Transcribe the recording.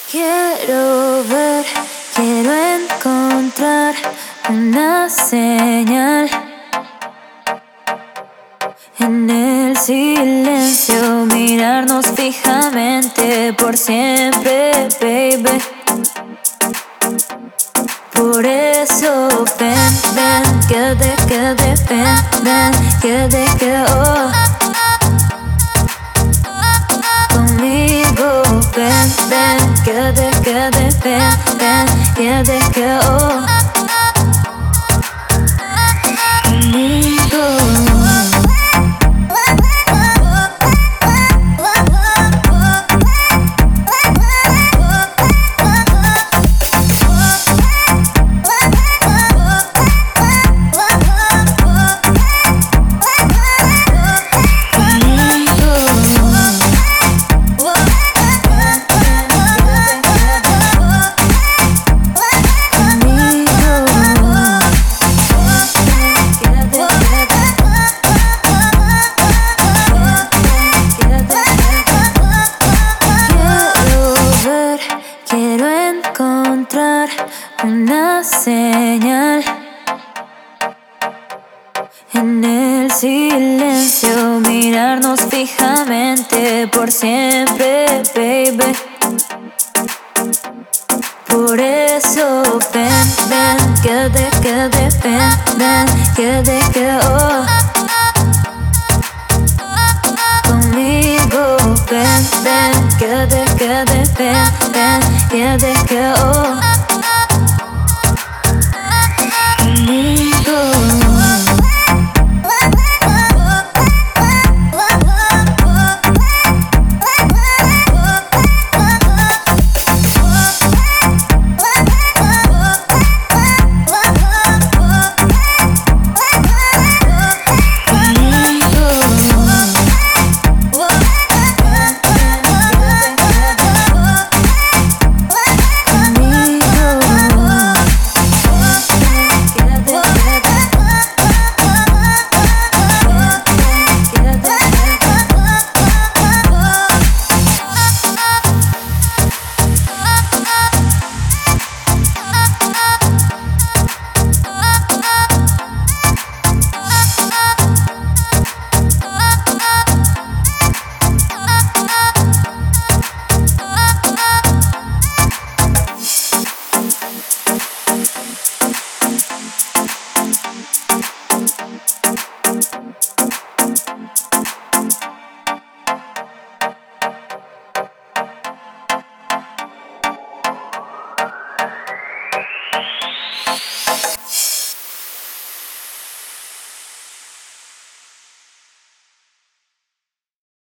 Quiero ver, quiero encontrar una señal en el silencio, mirarnos fijamente por siempre, baby. Por eso ven, ven, quédate, quédate, ven, ven, quédate, quédate, oh. Conmigo, ven, ven, quédate, quédate, ven, ven, quédate, quédate, oh. Conmigo. Encontrar una señal en el silencio, mirarnos fijamente por siempre, baby. Por eso ven, ven, quédate, quédate, ven, ven, quédate, quédate, oh. Conmigo, ven, ven, quédate, quédate, ven, ven, quédate,